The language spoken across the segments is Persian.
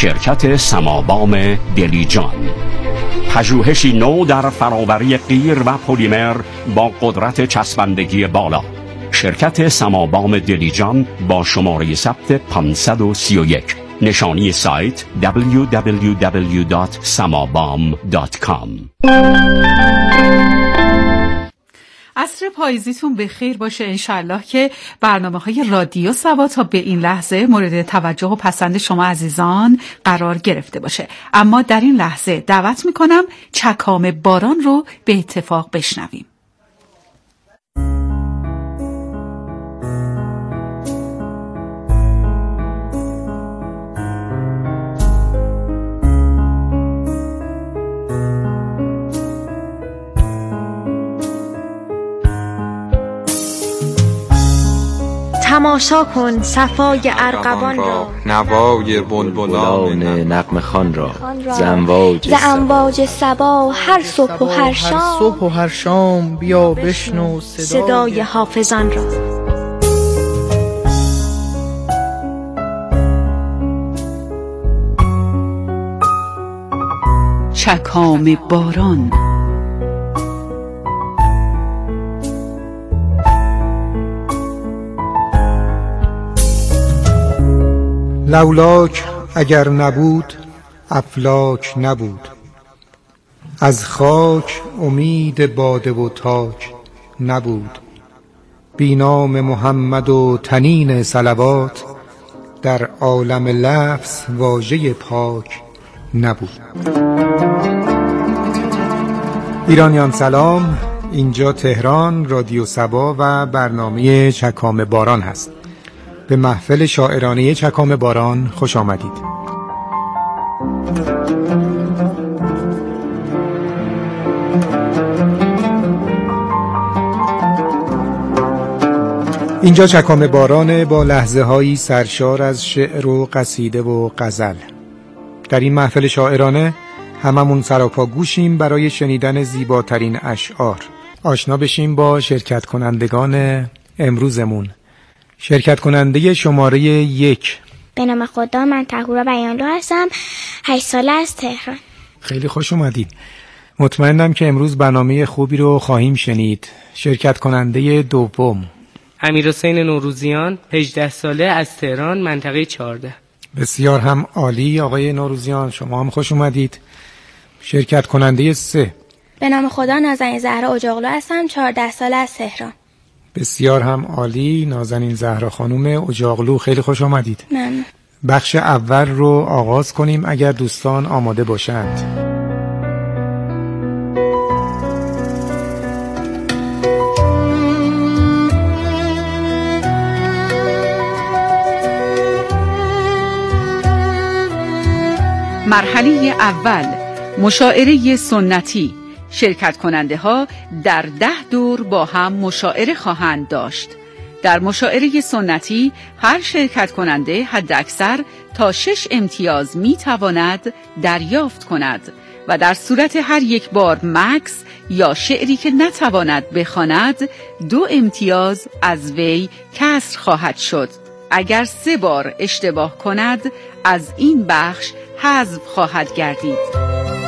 شرکت سمابام دلیجان، پژوهشی نو در فراوری قیر و پلیمر با قدرت چسبندگی بالا. شرکت سمابام دلیجان با شماره ثبت 531. نشانی سایت www.samabam.com. عصر پاییزیتون بخیر باشه انشالله که برنامه‌های رادیو سبا تا به این لحظه مورد توجه و پسند شما عزیزان قرار گرفته باشه. اما در این لحظه دعوت میکنم چکام باران رو به اتفاق بشنویم. تماشا کن صفای ارغوان را، نوای بلبلان نغمه خوان را، ز امواج صبا هر صبح و هر شام بیا بشنو صدای حافظان را. چکام باران. لولاک اگر نبود افلاک نبود، از خاک امید باده و تاک نبود. بی نام محمد و تنین صلوات، در عالم لفظ واژه پاک نبود. ایرانیان سلام، اینجا تهران رادیو سبا و برنامه چکام باران هست. به محفل شاعرانه چکام باران خوش آمدید. اینجا چکام باران با لحظه هایی سرشار از شعر و قصیده و غزل. در این محفل شاعرانه هممون سراپا گوشیم برای شنیدن زیباترین اشعار. آشنا بشیم با شرکت کنندگان امروزمون. شرکت کننده شماره 1. به نام خدا، من طهورا بیانلو هستم، 8 ساله از تهران. خیلی خوش اومدید. مطمئنم که امروز برنامه خوبی رو خواهیم شنید. شرکت کننده دوم، امیرحسین نوروزیان، 18 ساله از تهران، منطقه 14. بسیار هم عالی آقای نوروزیان، شما هم خوش اومدید. شرکت کننده 3. به نام خدا، نازنین زهرا اجاقلو هستم، 14 ساله از تهران. بسیار هم عالی نازنین زهرا خانم اجاقلو، خیلی خوش آمدید. ممنون. بخش اول رو آغاز کنیم اگر دوستان آماده باشند. مرحله اول، مشاعره سنتی. شرکت کننده ها در 10 دور با هم مشاعره خواهند داشت. در مشاعره سنتی هر شرکت کننده حداکثر تا 6 امتیاز می تواند دریافت کند و در صورت هر یک بار مکث یا شعری که نتواند بخواند 2 امتیاز از وی کسر خواهد شد. اگر 3 بار اشتباه کند از این بخش حذف خواهد گردید.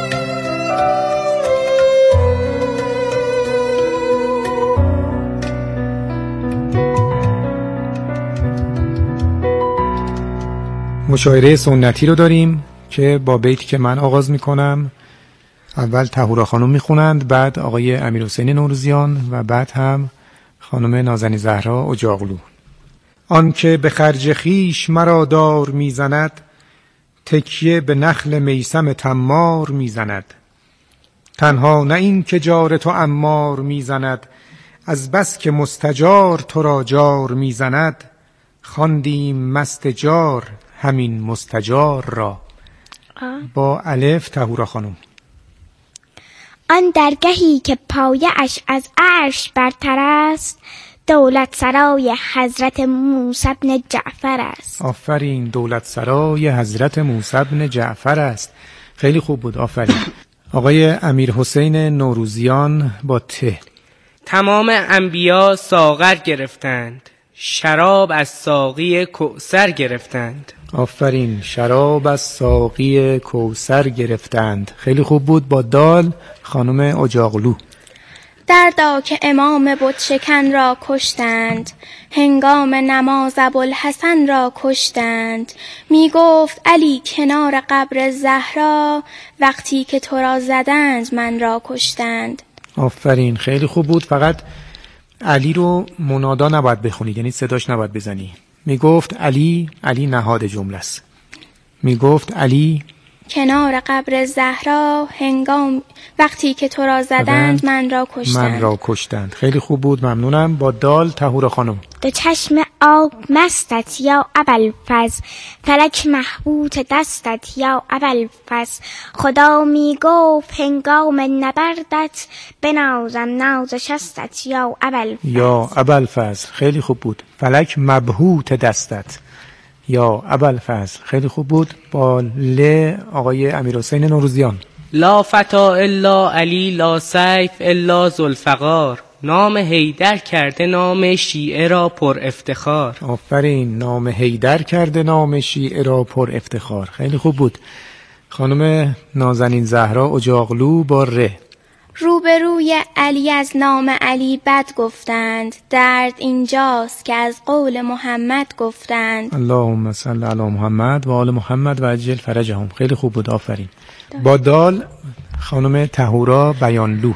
مشاعره سنتی رو داریم که با بیتی که من آغاز میکنم. اول طهورا خانم میخونند، بعد آقای امیرحسین نوروزیان و بعد هم خانم نازنین زهرا اجاقلو. آن که به خرج خیش مرا دار میزند، تکیه به نخل میسم تمار میزند. تنها نه این که جار تو عمار میزند، از بس که مستجار تو را جار میزند. خواندیم مستجار همین مستجار را. با الف طهورا خانم. آن درگهی که پایه اش از عرش برتر است، دولت سرای حضرت موسی بن جعفر است. آفرین، دولت سرای حضرت موسی بن جعفر است. خیلی خوب بود، آفرین. آقای امیرحسین نوروزیان با ته. تمام انبیا ساغر گرفتند، شراب از ساقی کوثر گرفتند. آفرین، شراب از ساقی کوثر گرفتند. خیلی خوب بود. با دال خانم اجاقلو. دردا که امام بت شکن را کشتند، هنگام نماز ابوالحسن را کشتند. می گفت علی کنار قبر زهرا، وقتی که تو را زدند من را کشتند. آفرین، خیلی خوب بود. فقط علی رو منادا نباید بخونید، یعنی صداش نباید بزنی. می گفت علی، علی نهاد جمله است. می گفت علی کنار قبر زهرا، هنگام وقتی که تو را زدند من را کشتند. خیلی خوب بود، ممنونم. با دال طهورا خانم. دو چشم آب مستت یا ابوالفضل، فلک محبوط دستت یا ابوالفضل. خدا می گفت هنگام نبردت، بنازم ناز شستت یا ابوالفضل. یا ابوالفضل، خیلی خوب بود. فلک مبهوت دستت یا ابوالفضل، خیلی خوب بود. با ل آقای امیرحسین نوروزیان. لا فتا الا علی، لا سیف الا ذوالفقار. نام حیدر کرده نام شیعه را پر افتخار. آفرین، نام حیدر کرده نام شیعه را پر افتخار. خیلی خوب بود. خانم نازنین زهرا اجاقلو با ر. روبروی علی از نام علی بد گفتند، درد اینجاست که از قول محمد گفتند. اللهم صل علی محمد و آل محمد و عجل فرجهم. خیلی خوب بود، آفرین. با دال خانم طهورا بیانلو.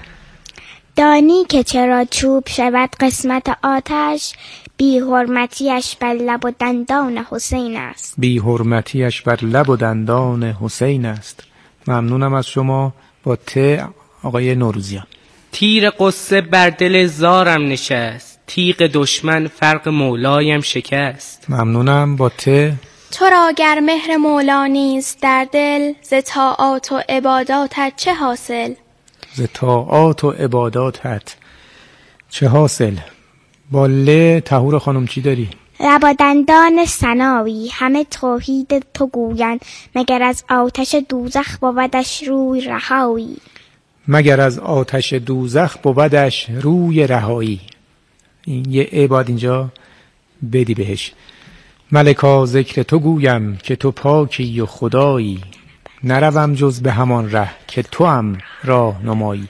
دانی که چرا چوب شود قسمت آتش، بی حرمتیش بر لب و دندان حسین است. بی حرمتیش بر لب و دندان حسین است. ممنونم از شما. با ت آقای نوروزیان. تیر قصه بر دل زارم نشست، تیغ دشمن فرق مولایم شکست. ممنونم. با ت تو را گر مهر مولا نیست در دل، ز طاعات و عباداتت چه حاصل؟ ز طاعات و عباداتت چه حاصل؟ با ل طهور خانم چی داری؟ لب و دندان سنایی، همه توحید تو گویند، مگر از آتش دوزخ بودش روی رهایی. مگر از آتش دوزخ بودش روی رهایی. این یه عباد اینجا بدی بهش. ملکا ذکر تو گویم که تو پاکی و خدایی، نروم جز به همان ره که تو هم راه نمایی.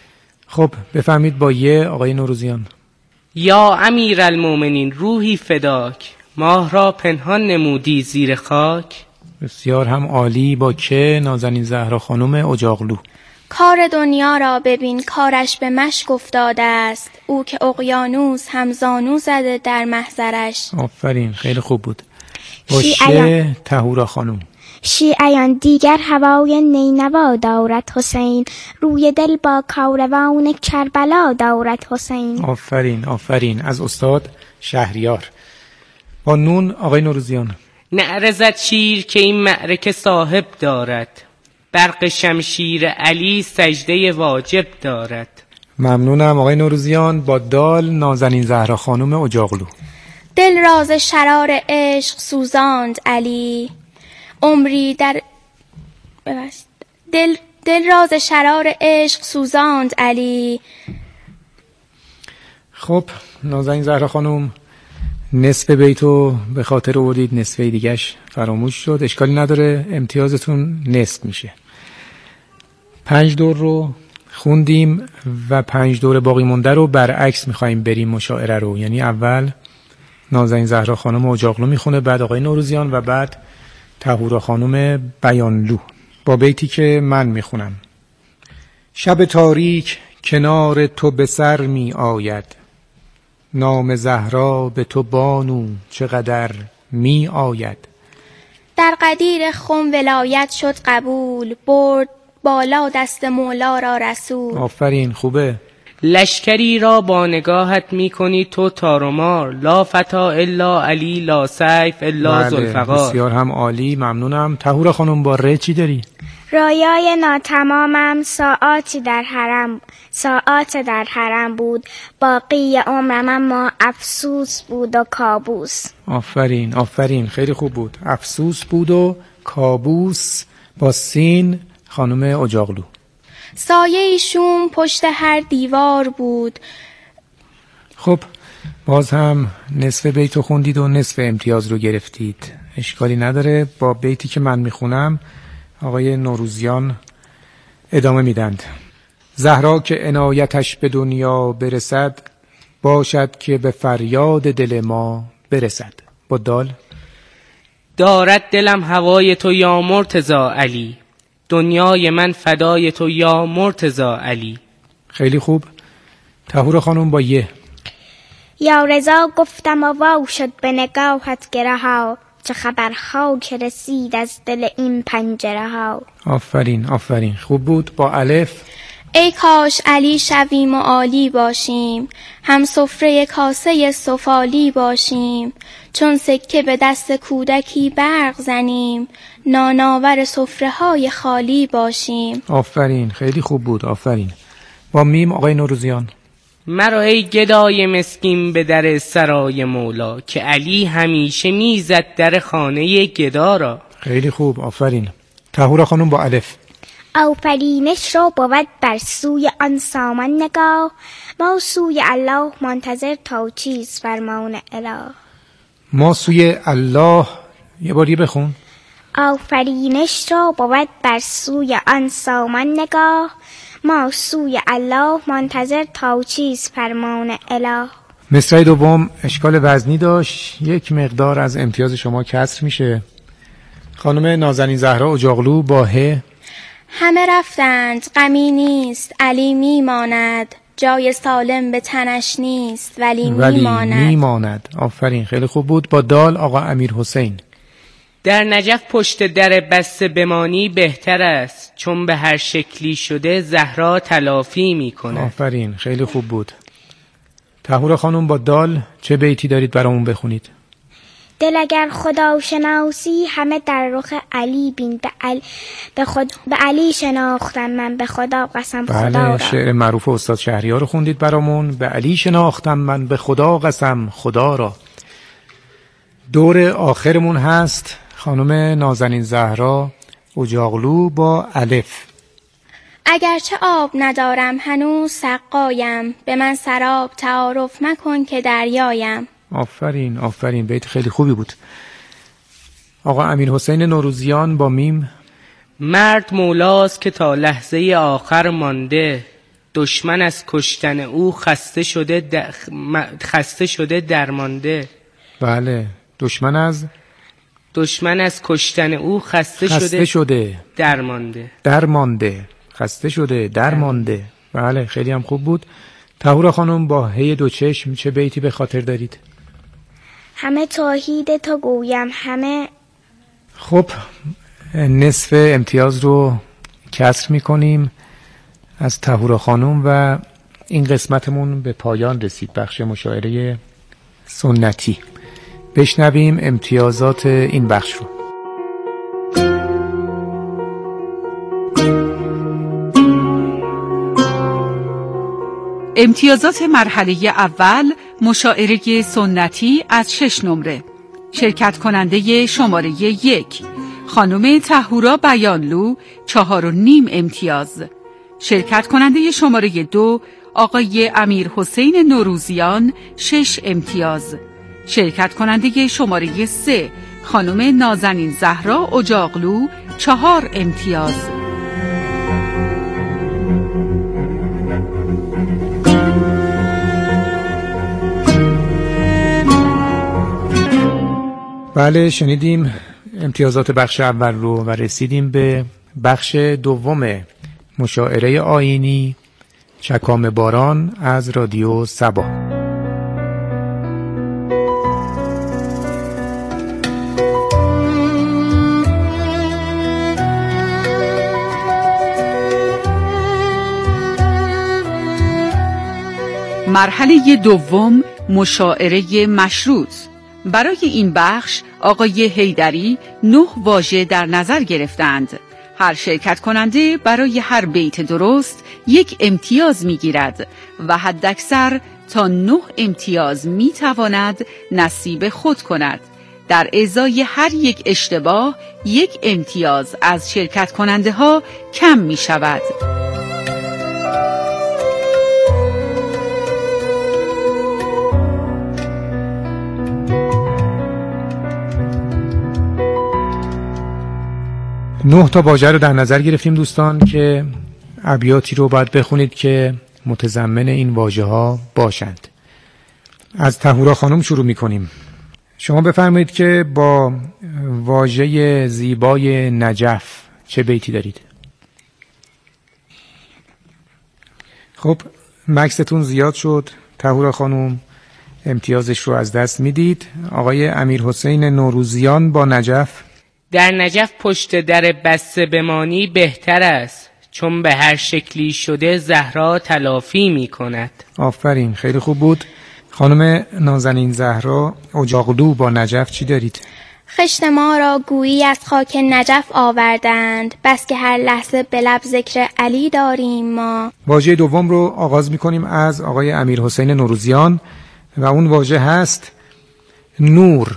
خب بفهمید با یه آقای نوروزیان. یا امیرالمومنین روحی فداک، ماه را پنهان نمودی زیر خاک. بسیار هم عالی. با که نازنین زهرا خانم اجاقلو. کار دنیا را ببین کارش به مشک افتاده است، او که اقیانوس همزانو زده در محضرش. آفرین، خیلی خوب بود. با شه طهورا خانم. شیعیان دیگر هوای نینوا دارد حسین، روی دل با کاروان کربلا دارد حسین. آفرین، آفرین. از استاد شهریار. با نون آقای نوروزیان. نعرزد شیر که این معرکه صاحب دارد، برق شمشیر علی سجده واجب دارد. ممنونم آقای نوروزیان. با دال نازنین زهرا خانم اجاقلو. دل راز شرار عشق سوزاند علی، عمری در دل راز شرار عشق سوزاند علی. خب نازنین زهرا خانم نصف بیتو به خاطر آوردید، نصف دیگهش فراموش شد. اشکالی نداره، امتیازتون نصف میشه. 5 دور رو خوندیم و 5 دور باقی مونده رو برعکس میخوایم بریم مشاعره رو. یعنی اول نازنین زهرا خانم اجاقلو میخونه، بعد آقای نوروزیان و بعد طهورا خانم بیانلو با بیتی که من میخونم. شب تاریک کنار تو به سر می آید، نام زهرا به تو بانو چقدر می آید. در قدیر خم ولایت شد قبول، برد بالا دست مولا را رسول. آفرین، خوبه. لشکری را با نگاهت میکنی تو تار و مار، لا فتا الا علی، لا سیف الا ذوالفقار. بسیار هم عالی، ممنونم. طهورا خانم با ر چی داری؟ رایای ناتمامم ساعات در حرم بود، باقی عمرم اما افسوس بود و کابوس. آفرین، آفرین، خیلی خوب بود. افسوس بود و کابوس. با سین خانم اجاقلو. سایه شوم پشت هر دیوار بود. خب باز هم نصف بیت رو خوندید و نصف امتیاز رو گرفتید. اشکالی نداره، با بیتی که من میخونم آقای نوروزیان ادامه میدند. زهرا که عنایتش به دنیا برسد، باشد که به فریاد دل ما برسد. با دال. دارد دلم هوای تو یا مرتضی علی، دنیای من فدای تو یا مرتضی علی. خیلی خوب. طهور خانم با یه. یا رضا گفتم و واو شد به نگاهت گره ها، چه خبرها که رسید از دل این پنجره ها. آفرین آفرین، خوب بود. با الف. ای کاش علی شویم و عالی باشیم، هم سفره کاسه سفالی باشیم، چون سکه به دست کودکی برق زنیم، ناناور سفره های خالی باشیم. آفرین، خیلی خوب بود. آفرین. با میم آقای نوروزیان. مرا ای گدای مسکین به در سرای مولا، که علی همیشه میزد در خانه گدا را. خیلی خوب. آفرین. طهور خانم با الف. آفرینش را بود بر سوی آن سامان نگاه، ما سوی الله منتظر تا چیز فرمان اله. ما سوی الله. یه باری بخون. آفرینش را بود بر سوی آن سامان نگاه، ما سوی الله منتظر تا چیز فرمان اله. مصرع دوم اشکال وزنی داشت، یک مقدار از امتیاز شما کسر میشه. خانم نازنین زهرا اجاقلو با ه. همه رفتند غمی نیست، علی میماند، جای سالم به تنش نیست ولی میماند. آفرین، خیلی خوب بود. با دال آقا امیر حسین. در نجف پشت در بسته بمانی بهتر است، چون به هر شکلی شده زهرا تلافی میکنه. آفرین، خیلی خوب بود. طهور خانم با دال چه بیتی دارید برامون بخونید؟ دل اگر خدا شناسی همه در رخ علی بین، به علی شناختم من به خدا قسم خدا را. شعر معروف استاد شهریار رو خوندید برامون. به علی شناختم من به خدا قسم خدا را. دور آخرمون هست خانم نازنین زهرا اجاقلو با الف. اگرچه آب ندارم هنوز سقایم، به من سراب تعارف مکن که دریایم. آفرین آفرین، بیت خیلی خوبی بود. آقا امیر حسین نوروزیان با میم. مرد مولاست که تا لحظه آخر مانده، دشمن از کشتن او خسته شده درمانده. بله، دشمن از کشتن او خسته شده درمانده. خسته شده درمانده. بله، خیلی هم خوب بود. طهور خانم با هی دو چشم چه بیتی به خاطر دارید؟ همه توحید تو گویم همه. خب، نصف امتیاز رو کسر میکنیم از طهور خانم و این قسمتمون به پایان رسید. بخش مشاعره سنتی. بشنویم امتیازات این بخش رو. امتیازات مرحله اول مشاعره سنتی از 6 نمره. شرکت کننده شماره 1 خانم طهورا بیانلو 4.5 امتیاز. شرکت کننده شماره 2 آقای امیر حسین نوروزیان 6 امتیاز. شرکت کننده شماره 3 خانم نازنین زهرا اجاقلو 4 امتیاز. بله، شنیدیم امتیازات بخش اول رو و رسیدیم به بخش دوم مشاعره آیینی چکام باران از رادیو صبا. مرحله دوم مشاعره مشروط. برای این بخش آقای حیدری 9 واژه در نظر گرفتند. هر شرکت کننده برای هر بیت درست 1 امتیاز میگیرد و حداکثر تا 9 امتیاز میتواند نصیب خود کند. در ازای هر 1 اشتباه 1 امتیاز از شرکت کننده ها کم می شود. 9 تا واژه رو در نظر گرفتیم دوستان که ابیاتی رو باید بخونید که متضمن این واژه ها باشند. از طهورا خانم شروع میکنیم. شما بفرمایید که با واژه زیبای نجف چه بیتی دارید؟ خب مکستون زیاد شد. طهورا خانم امتیازش رو از دست میدید. آقای امیرحسین نوروزیان با نجف. در نجف پشت در بسته بمانی بهتر است، چون به هر شکلی شده زهرا تلافی می کند. آفرین، خیلی خوب بود. خانم نازنین زهرا اجاقلو با نجف چی دارید؟ خشت ما را گویی از خاک نجف آوردند، بس که هر لحظه به لب ذکر علی داریم ما. واژه دوم رو آغاز می‌کنیم از آقای امیرحسین نوروزیان و اون واژه هست نور.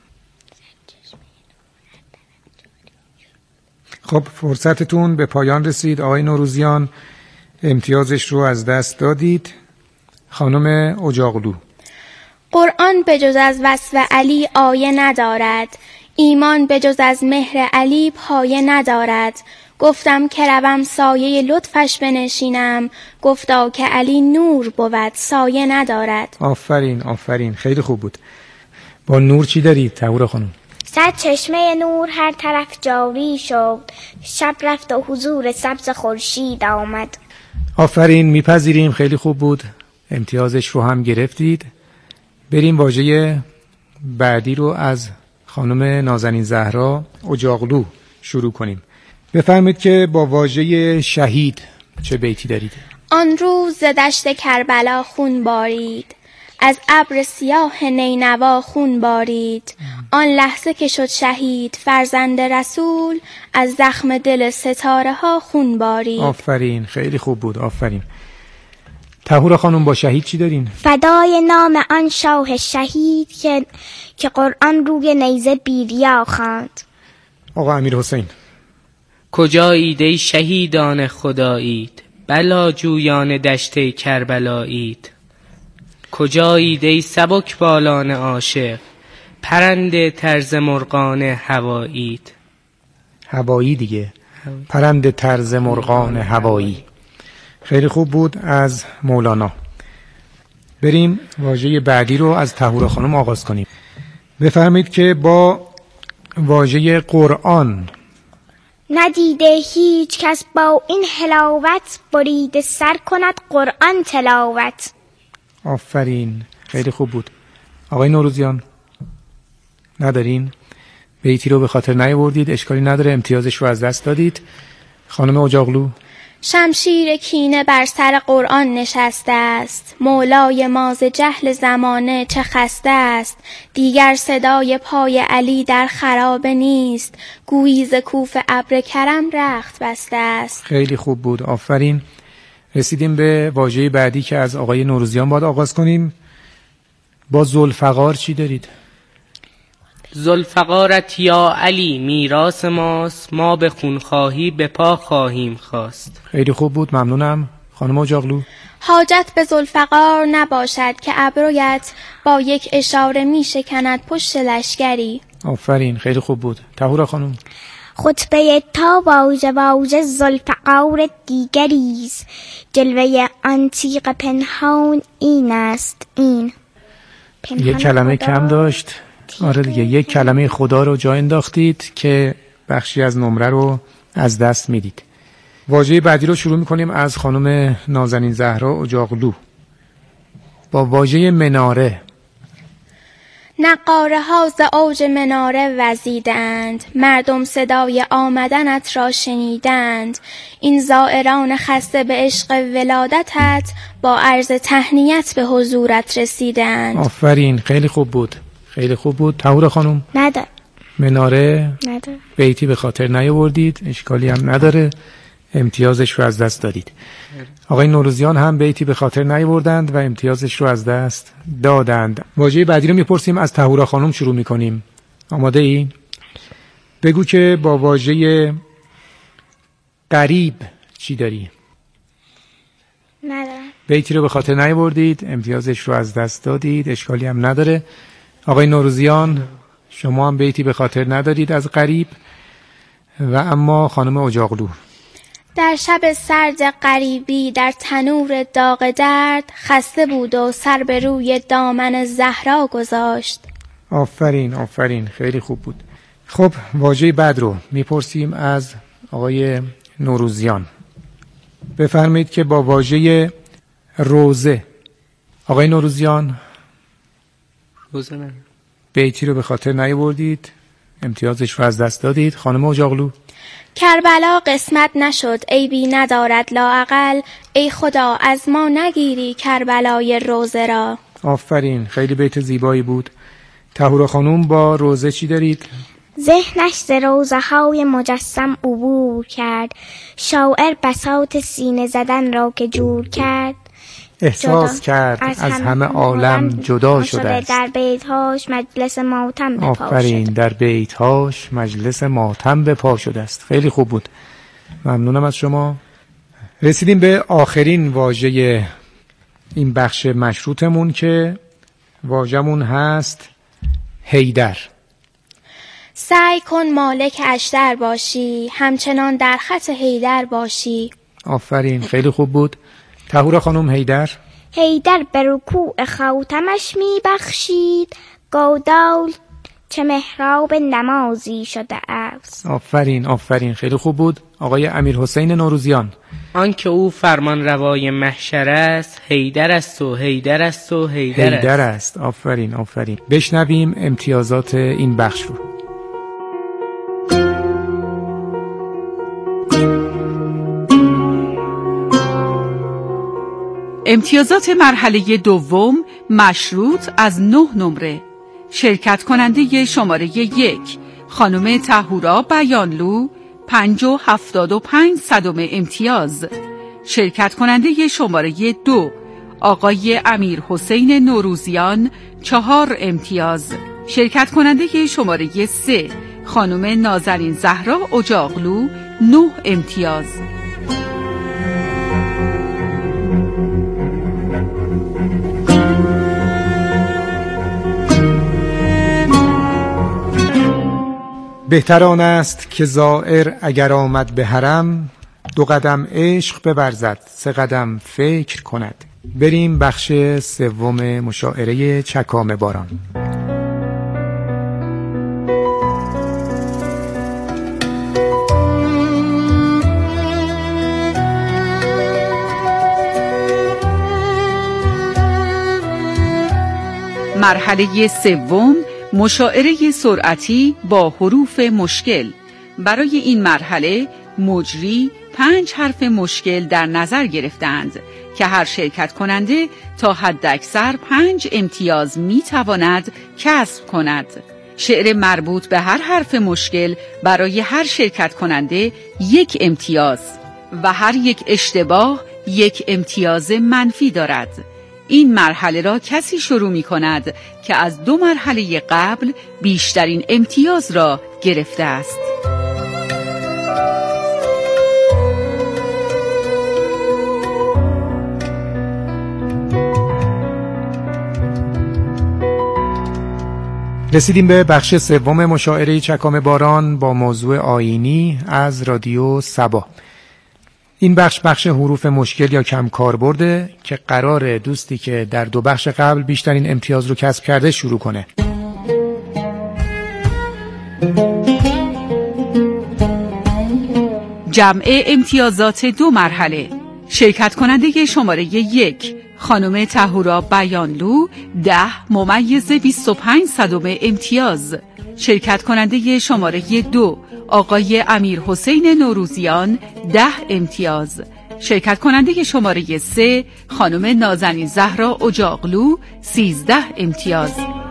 خب فرصتتون به پایان رسید آقای نوروزیان، امتیازش رو از دست دادید. خانم اجاقلو. قرآن به جز از وصف علی آیه ندارد، ایمان به جز از مهر علی پایه ندارد. گفتم که روم سایه لطفش بنشینم، گفتا که علی نور بود سایه ندارد. آفرین آفرین، خیلی خوب بود. با نور چی دارید طهورا خانم؟ صد چشمه نور هر طرف جاری شد، شب رفت و حضور سبز خورشید آمد. آفرین، میپذیریم، خیلی خوب بود. امتیازش رو هم گرفتید. بریم واژه بعدی رو از خانم نازنین زهرا اجاقلو شروع کنیم. بفرمایید که با واژه شهید چه بیتی دارید؟ آن روز ز دشت کربلا خون بارید، از ابر سیاه نینوا خون بارید. آن لحظه که شد شهید فرزند رسول، از زخم دل ستاره ها خون بارید. آفرین، خیلی خوب بود، آفرین. طهورا خانم با شهید چی دارین؟ فدای نام آن شاه شهید که قرآن روی نیزه بیریا خواند. آقا امیرحسین. کجایید ای شهیدان خدایید، بلا جویان دشت کربلایید. کجایید ای سبک بالان عاشق، پرنده طرز مرغان هوایید. هوایی دیگه، پرنده طرز مرغان هوایی. خیلی خوب بود از مولانا. بریم واژه بعدی رو از طهورا خانم آغاز کنیم. بفرمایید که با واژه قرآن. ندیده هیچ کس با این حلاوت، برید سر کند قرآن تلاوت. آفرین، خیلی خوب بود. آقای نوروزیان ندارین؟ بیتی رو به خاطر نیاوردید، اشکالی نداره، امتیازش رو از دست دادید. خانم اجاقلو. شمشیر کینه بر سر قرآن نشسته است، مولای ما ز جهل زمانه چه خسته است. دیگر صدای پای علی در خرابه نیست، گویی ز کوف ابر کرم رخت بسته است. خیلی خوب بود، آفرین. رسیدیم به واژه بعدی که از آقای نوروزیان باید آغاز کنیم. با ذوالفقار چی دارید؟ ذوالفقارت یا علی میراث ماست، ما به خونخواهی به پا خواهیم خواست. خیلی خوب بود، ممنونم. خانم اجاقلو. حاجت به ذوالفقار نباشد که ابرویت، با یک اشاره می شکند پشت لشکری. آفرین، خیلی خوب بود. طهورا خانم. خطبه تا واژه ذوالفقار دیگریست، جلوه آن تیغ پنهان این است این. یک کلمه کم داشت. آره دیگه، یک کلمه خدا رو جا انداختید که بخشی از نمره رو از دست میدید. واژه بعدی رو شروع میکنیم از خانم نازنین زهرا اجاقلو با واژه مناره. نقاره ها ز اوج مناره وزیدند، مردم صدای آمدنت را شنیدند. این زائران خسته به عشق ولادتت، با عرض تهنیت به حضورت رسیدند. آفرین، خیلی خوب بود، خیلی خوب بود. طهورا خانم. نداره. مناره نداره. بیتی به خاطر نیاوردید، اشکالی هم نداره، امتیازش رو از دست دادید. آقای نوروزیان هم بیتی به خاطر نیاوردند و امتیازش رو از دست دادند. واژه بعدی رو میپرسیم، از طهورا خانم شروع میکنیم. آماده ای؟ بگو که با واژه قریب چی داری؟ ندارم. بیتی رو به خاطر نیاوردید، امتیازش رو از دست دادید، اشکالی هم نداره. آقای نوروزیان شما هم بیتی به خاطر ندارید از قریب و اما خانم اجاقلو. در شب سرد غریبی در تنور داغ درد، خسته بود و سر به روی دامن زهرا گذاشت. آفرین آفرین، خیلی خوب بود. خب واژه بعد رو میپرسیم از آقای نوروزیان. بفرمایید که با واژه روزه، آقای نوروزیان، روزه نه بیتی رو به خاطر نیاوردید، امتیازش رو از دست دادید. خانم اجاقلو. کربلا قسمت نشد عیبی ندارد لااقل، ای خدا از ما نگیری کربلای روزه را. آفرین، خیلی بیت زیبایی بود. طهورا خانوم با روزه چی دارید؟ ذهنش ز روزه های مجسم عبور کرد، شاعر بساط سینه زدن را که جور کرد، احساس کرد از همه عالم جدا شده است. در بیتهاش مجلس ماتم به پا شده. آفرین، در بیتهاش مجلس ماتم به پا شده است. خیلی خوب بود، ممنونم از شما. رسیدیم به آخرین واژه این بخش مشروطمون که واژمون هست حیدر. سعی کن مالک اشتر باشی، همچنان در خط حیدر باشی. آفرین، خیلی خوب بود. طهورا خانم، حیدر. حیدر به رکوع خاتمش می بخشید، گودال چه محراب نمازی شده است. آفرین آفرین، خیلی خوب بود. آقای امیرحسین نوروزیان. آنکه او فرمان روای محشر است، حیدر است و حیدر است و حیدر است. آفرین آفرین. بشنویم امتیازات این بخش رو. امتیازات مرحله دوم مشروط از 9 نمره. شرکت کننده شماره 1 خانم طهورا بیانلو 5.75 امتیاز. شرکت کننده شماره 2 آقای امیرحسین نوروزیان 4 امتیاز. شرکت کننده شماره 3 خانم نازنین زهرا اجاقلو 9 امتیاز. بهتر آن است که زائر اگر آمد به حرم، 2 قدم عشق بورزد 3 قدم فکر کند. بریم بخش سوم مشاعره چکامه باران. مرحله سوم مشاعره سرعتی با حروف مشکل. برای این مرحله مجری 5 حرف مشکل در نظر گرفتند که هر شرکت کننده تا حداکثر 5 امتیاز میتواند کسب کند. شعر مربوط به هر حرف مشکل برای هر شرکت کننده 1 امتیاز و هر یک اشتباه 1 امتیاز منفی دارد. این مرحله را کسی شروع می کند که از 2 مرحله قبل بیشترین امتیاز را گرفته است. رسیدیم به بخش سوم مشاعره چکامه باران با موضوع آیینی از رادیو سبا. این بخش حروف مشکل یا کم کاربرده که قراره دوستی که در 2 بخش قبل بیشترین امتیاز رو کسب کرده شروع کنه. جمع امتیازات 2 مرحله. شرکت کننده شماره 1 خانم طهورا بیانلو 10.25 امتیاز. شرکت کننده شماره 2 آقای امیرحسین نوروزیان 10 امتیاز. شرکت کننده شماره 3 خانم نازنین زهرا اجاقلو 13 امتیاز.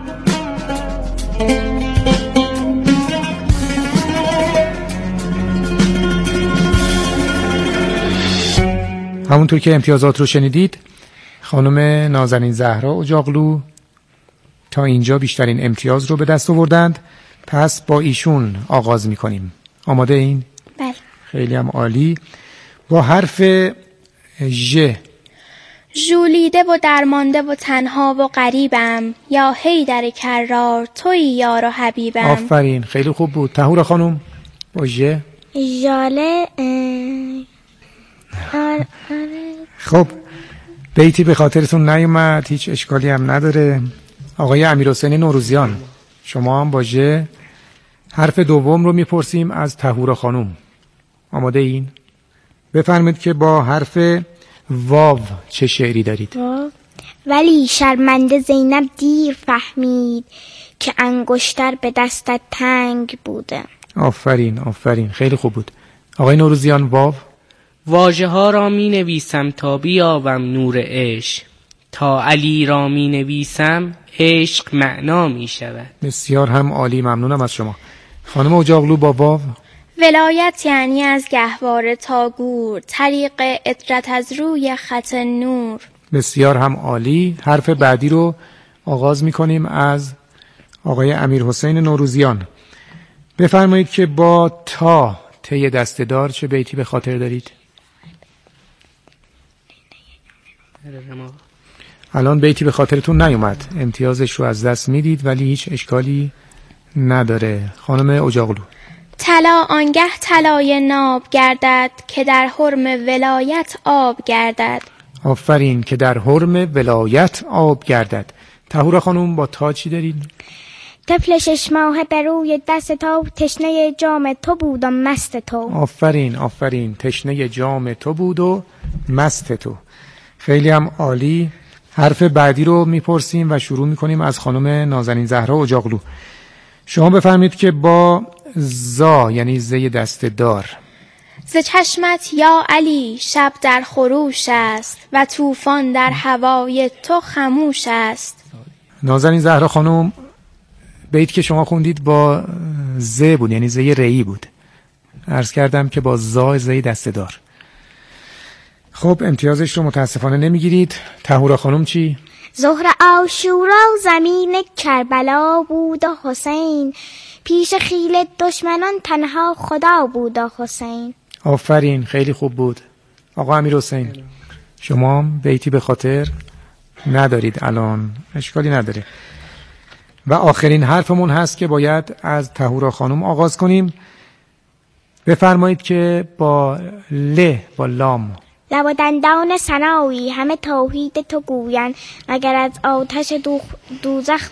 همونطور که امتیازات رو شنیدید، خانم نازنین زهرا اجاقلو تا اینجا بیشترین امتیاز رو به دست آوردند. پس با ایشون آغاز میکنیم. آماده این؟ بله. خیلی هم عالی. با حرف ژ. ژولیده و درمانده و تنها و غریبم، یا حیدر کرار تویی یار و حبیبم. آفرین، خیلی خوب بود. طهورا خانم با ژ. ژاله خب بیتی به خاطرتون نیومد، هیچ اشکالی هم نداره. آقای امیرحسین نوروزیان، شما هم با ژ حرف دوم رو میپرسیم از طهورا خانم. آماده این؟ بفرمایید که با حرف واو چه شعری دارید؟ ولی شرمنده زینب دیر فهمید که انگشتر به دستت تنگ بوده. آفرین آفرین، خیلی خوب بود. آقای نوروزیان واو. واژه ها را می نویسم تا بیابم نور عشق، تا علی را می نویسم عشق معنا می شود. بسیار هم عالی، ممنونم از شما. خانم اجاقلو با واو. ولایت یعنی از گهواره تا گور، طریق عطرت از روی خط نور. بسیار هم عالی. حرف بعدی رو آغاز می کنیم از آقای امیرحسین نوروزیان. بفرمایید که با تا ته دسته‌دار چه بیتی به خاطر دارید؟ الان بیتی به خاطرتون نیومد، امتیازش رو از دست میدید، ولی هیچ اشکالی نداره. خانم اجاقلو. طلا آنگه طلای ناب گردد که در حرم ولایت آب گردد. آفرین، که در حرم ولایت آب گردد. طهورا خانم با تا چی دارید؟ طفل 6 ماهه به روی دست تو، تشنه جام تو بود و مست تو. آفرین آفرین، تشنه جام تو بود و مست تو. خیلی هم عالی. حرف بعدی رو میپرسیم و شروع میکنیم از خانم نازنین زهرا اجاقلو. شما بفرمید که با زا یعنی زی دست دار. ز چشمت یا علی شب در خروش است، و طوفان در هوای تو خموش است. نازنین زهرا خانم، بیت که شما خوندید با ز بود، یعنی زی رئی بود. عرض کردم که با زا زی دست دار. خب امتیازش رو متاسفانه نمیگیرید. طهورا خانم چی؟ ظهر عاشورا زمین کربلا بود و حسین، پیش خیل دشمنان تنها خدا بود و حسین. آفرین، خیلی خوب بود. آقا امیرحسین، شما بیتی به خاطر ندارید الان، اشکالی نداره. و آخرین حرفمون هست که باید از طهورا خانم آغاز کنیم. بفرمایید که با ل، با لام. لب و دندان سنایی همه توحید تو گویند، مگر از آتش دوزخ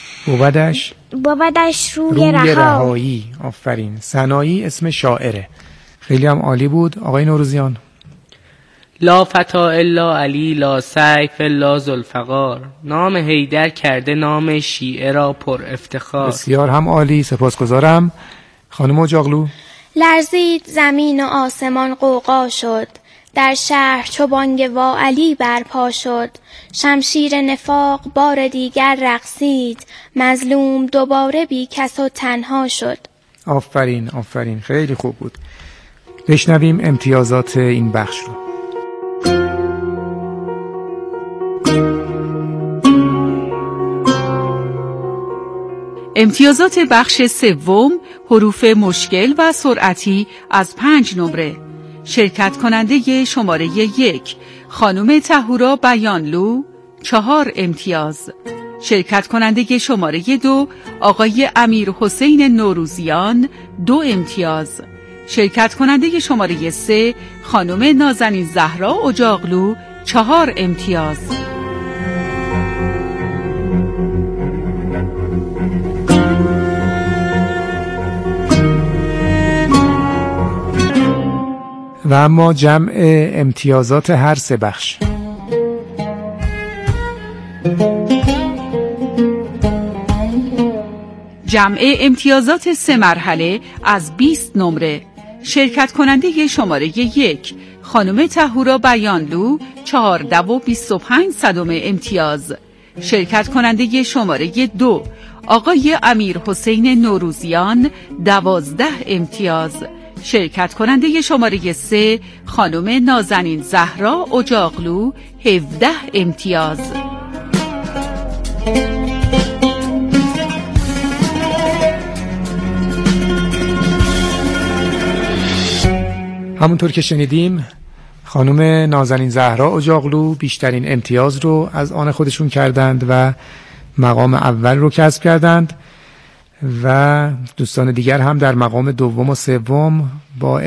بودش روی رهایی. آفرین. سنایی اسم شاعره. خیلی هم عالی بود. آقای نوروزیان. لا فتا الا علی لا سیف الا ذوالفقار، نام حیدر کرده نام شیعه را پر افتخار. بسیار هم عالی، سپاسگزارم. خانم اجاقلو. لرزید زمین و آسمان غوغا شد، در شهر چو بانگ وا علی برپا شد. شمشیر نفاق بار دیگر رقصید، مظلوم دوباره بی کس و تنها شد. آفرین آفرین، خیلی خوب بود. بشنویم امتیازات این بخش رو. امتیازات بخش سوم، حروف مشکل و سرعتی از 5 نمره. شرکت کننده شماره 1 خانم طهورا بیانلو 4 امتیاز. شرکت کننده شماره 2 آقای امیرحسین نوروزیان 2 امتیاز. شرکت کننده شماره 3 خانم نازنین زهرا اجاقلو 4 امتیاز. و اما جمع امتیازات هر 3 بخش. جمع امتیازات 3 مرحله از 20 نمره. شرکت کننده شماره 1 خانم طهورا بیانلو 14 و 25 صدم امتیاز. شرکت کننده شماره 2 آقای امیرحسین نوروزیان 12 امتیاز. شرکت کننده شماره 3 خانم نازنین زهرا اجاقلو 17 امتیاز. همونطور که شنیدیم خانم نازنین زهرا اجاقلو بیشترین امتیاز رو از آن خودشون کردند و مقام اول رو کسب کردند. و دوستان دیگر هم در مقام دوم و سوم با